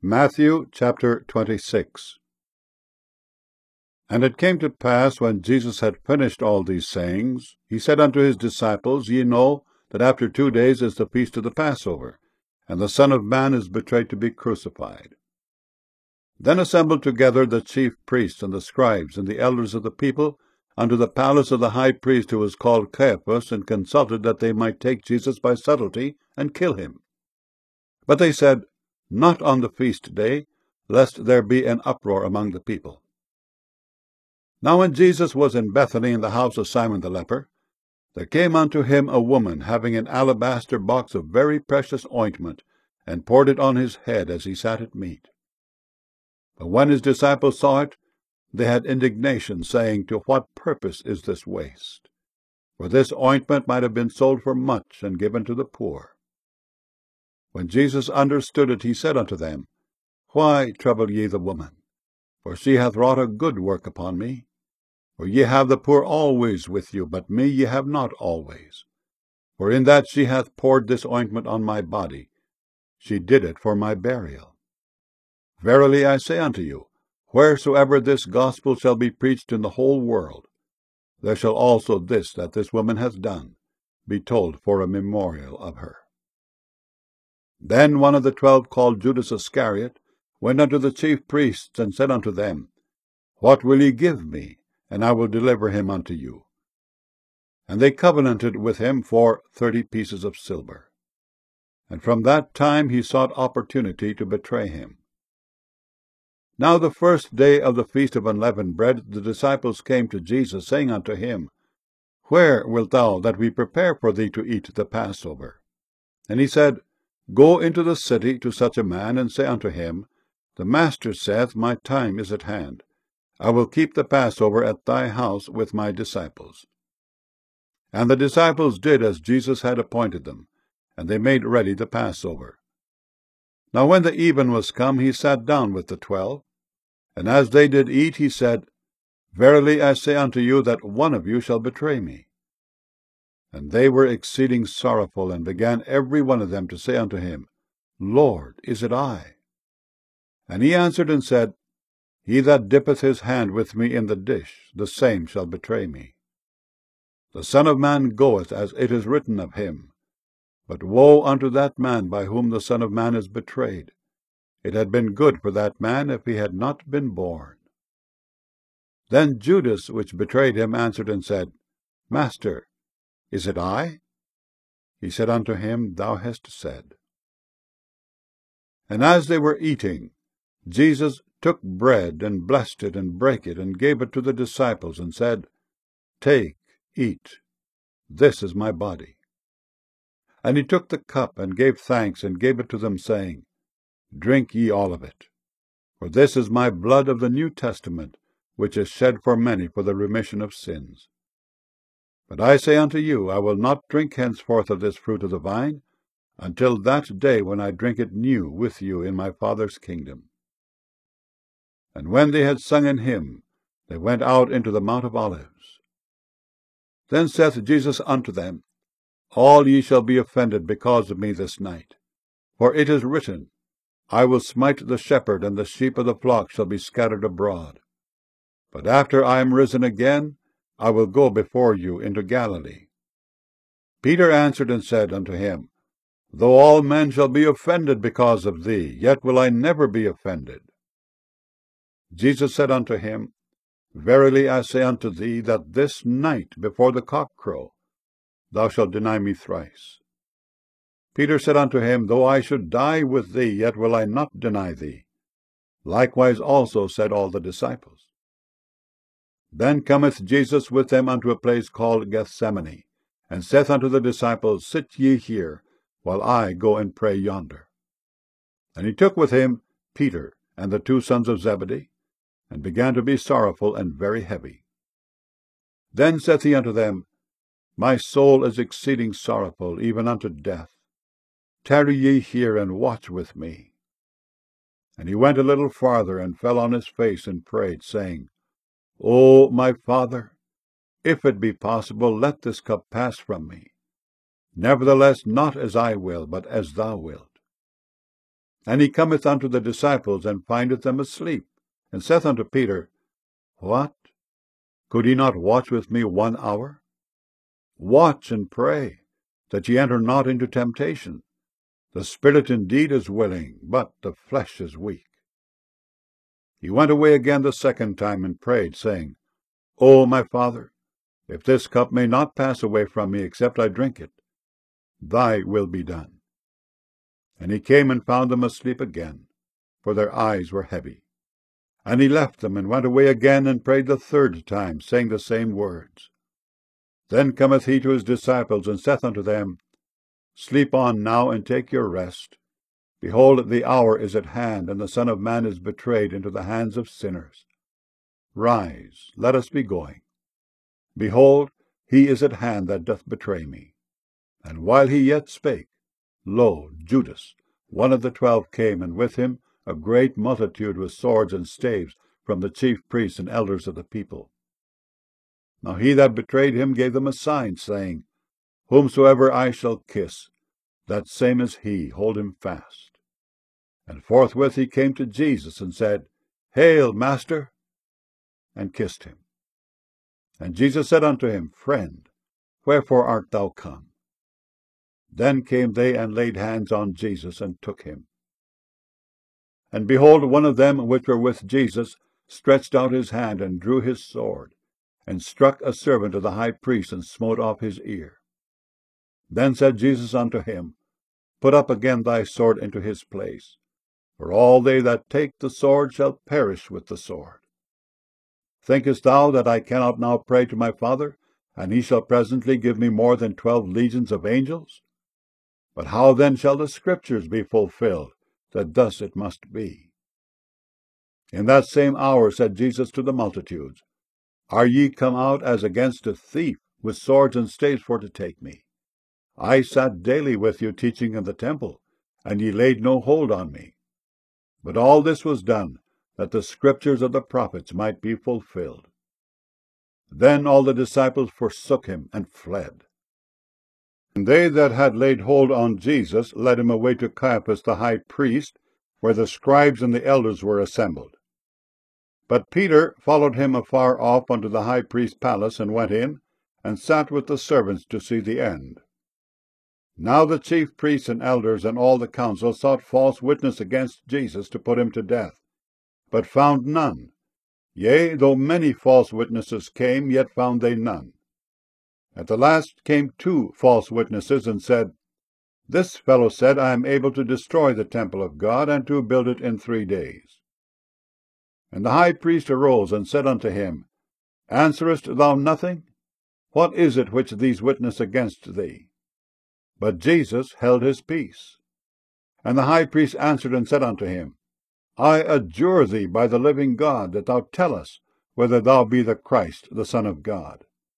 Matthew chapter 26. And it came to pass, when Jesus had finished all these sayings, he said unto his disciples, Ye know that after 2 days is the feast of the Passover, and the Son of Man is betrayed to be crucified. Then assembled together the chief priests and the scribes and the elders of the people unto the palace of the high priest, who was called Caiaphas, and consulted that they might take Jesus by subtlety and kill him. But they said, Not on the feast day, lest there be an uproar among the people. Now when Jesus was in Bethany in the house of Simon the leper, there came unto him a woman having an alabaster box of very precious ointment, and poured it on his head as he sat at meat. But when his disciples saw it, they had indignation, saying, To what purpose is this waste? For this ointment might have been sold for much, and given to the poor. When Jesus understood it, he said unto them, Why trouble ye the woman? For she hath wrought a good work upon me. For ye have the poor always with you, but me ye have not always. For in that she hath poured this ointment on my body, she did it for my burial. Verily I say unto you, wheresoever this gospel shall be preached in the whole world, there shall also this that this woman hath done be told for a memorial of her. Then one of the 12, called Judas Iscariot, went unto the chief priests, and said unto them, What will ye give me, and I will deliver him unto you? And they covenanted with him for 30 pieces of silver. And from that time he sought opportunity to betray him. Now the first day of the feast of unleavened bread, the disciples came to Jesus, saying unto him, Where wilt thou that we prepare for thee to eat the Passover? And he said, Go into the city to such a man, and say unto him, The Master saith, My time is at hand. I will keep the Passover at thy house with my disciples. And the disciples did as Jesus had appointed them, and they made ready the Passover. Now when the even was come, he sat down with the 12, and as they did eat, he said, Verily I say unto you, that one of you shall betray me. And they were exceeding sorrowful, and began every one of them to say unto him, Lord, is it I? And he answered and said, He that dippeth his hand with me in the dish, the same shall betray me. The Son of Man goeth as it is written of him. But woe unto that man by whom the Son of Man is betrayed. It had been good for that man if he had not been born. Then Judas, which betrayed him, answered and said, Master, is it I? He said unto him, Thou hast said. And as they were eating, Jesus took bread, and blessed it, and brake it, and gave it to the disciples, and said, Take, eat, this is my body. And he took the cup, and gave thanks, and gave it to them, saying, Drink ye all of it, for this is my blood of the New Testament, which is shed for many for the remission of sins. But I say unto you, I will not drink henceforth of this fruit of the vine, until that day when I drink it new with you in my Father's kingdom. And when they had sung an hymn, they went out into the Mount of Olives. Then saith Jesus unto them, All ye shall be offended because of me this night. For it is written, I will smite the shepherd, and the sheep of the flock shall be scattered abroad. But after I am risen again, I will go before you into Galilee. Peter answered and said unto him, Though all men shall be offended because of thee, yet will I never be offended. Jesus said unto him, Verily I say unto thee, that this night before the cock crow, thou shalt deny me thrice. Peter said unto him, Though I should die with thee, yet will I not deny thee. Likewise also said all the disciples. Then cometh Jesus with them unto a place called Gethsemane, and saith unto the disciples, Sit ye here, while I go and pray yonder. And he took with him Peter and the 2 sons of Zebedee, and began to be sorrowful and very heavy. Then saith he unto them, My soul is exceeding sorrowful, even unto death. Tarry ye here, and watch with me. And he went a little farther, and fell on his face, and prayed, saying, O my Father, if it be possible, let this cup pass from me. Nevertheless, not as I will, but as thou wilt. And he cometh unto the disciples, and findeth them asleep, and saith unto Peter, What? Could ye not watch with me 1 hour? Watch and pray, that ye enter not into temptation. The spirit indeed is willing, but the flesh is weak. He went away again the second time, and prayed, saying, O my Father, if this cup may not pass away from me, except I drink it, thy will be done. And he came and found them asleep again, for their eyes were heavy. And he left them, and went away again, and prayed the third time, saying the same words. Then cometh he to his disciples, and saith unto them, Sleep on now, and take your rest. Behold, the hour is at hand, and the Son of Man is betrayed into the hands of sinners. Rise, let us be going. Behold, he is at hand that doth betray me. And while he yet spake, lo, Judas, one of the 12, came, and with him a great multitude with swords and staves from the chief priests and elders of the people. Now he that betrayed him gave them a sign, saying, Whomsoever I shall kiss, that same is he, hold him fast. And forthwith he came to Jesus, and said, Hail, Master! and kissed him. And Jesus said unto him, Friend, wherefore art thou come? Then came they and laid hands on Jesus, and took him. And behold, one of them which were with Jesus stretched out his hand, and drew his sword, and struck a servant of the high priest, and smote off his ear. Then said Jesus unto him, Put up again thy sword into his place, for all they that take the sword shall perish with the sword. Thinkest thou that I cannot now pray to my Father, and he shall presently give me more than 12 legions of angels? But how then shall the Scriptures be fulfilled, that thus it must be? In that same hour said Jesus to the multitudes, Are ye come out as against a thief, with swords and staves for to take me? I sat daily with you teaching in the temple, and ye laid no hold on me. But all this was done, that the Scriptures of the prophets might be fulfilled. Then all the disciples forsook him, and fled. And they that had laid hold on Jesus led him away to Caiaphas the high priest, where the scribes and the elders were assembled. But Peter followed him afar off unto the high priest's palace, and went in, and sat with the servants to see the end. Now the chief priests and elders and all the council sought false witness against Jesus to put him to death, but found none. Yea, though many false witnesses came, yet found they none. At the last came 2 false witnesses, and said, This fellow said, I am able to destroy the temple of God, and to build it in 3 days. And the high priest arose, and said unto him, Answerest thou nothing? What is it which these witness against thee? But Jesus held his peace. And the high priest answered and said unto him, I adjure thee by the living God, that thou tell us whether thou be the Christ, the Son of God.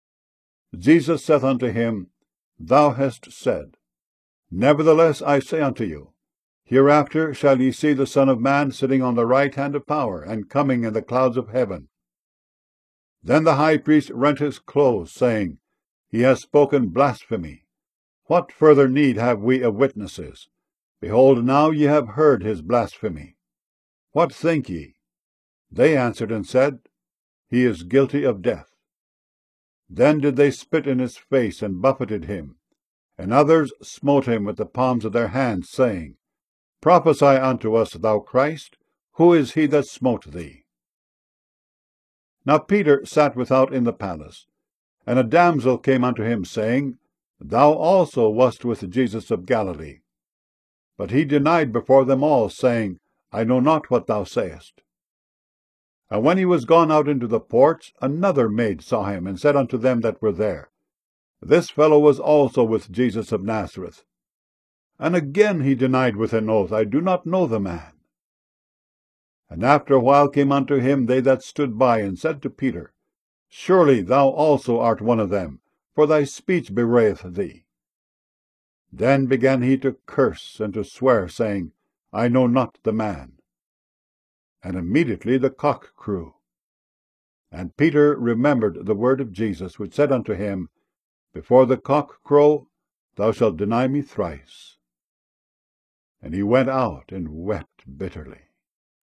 Jesus saith unto him, Thou hast said. Nevertheless I say unto you, Hereafter shall ye see the Son of Man sitting on the right hand of power, and coming in the clouds of heaven. Then the high priest rent his clothes, saying, He has spoken blasphemy. What further need have we of witnesses? Behold, now ye have heard his blasphemy. What think ye? They answered and said, He is guilty of death. Then did they spit in his face, and buffeted him. And others smote him with the palms of their hands, saying, Prophesy unto us, thou Christ, who is he that smote thee? Now Peter sat without in the palace, and a damsel came unto him, saying, Thou also wast with Jesus of Galilee. But he denied before them all, saying, I know not what thou sayest. And when he was gone out into the porch, another maid saw him, and said unto them that were there, This fellow was also with Jesus of Nazareth. And again he denied with an oath, I do not know the man. And after a while came unto him they that stood by, and said to Peter, Surely thou also art one of them, for thy speech bewrayeth thee. Then began he to curse and to swear, saying, I know not the man. And immediately the cock crew. And Peter remembered the word of Jesus, which said unto him, Before the cock crow, thou shalt deny me thrice. And he went out and wept bitterly.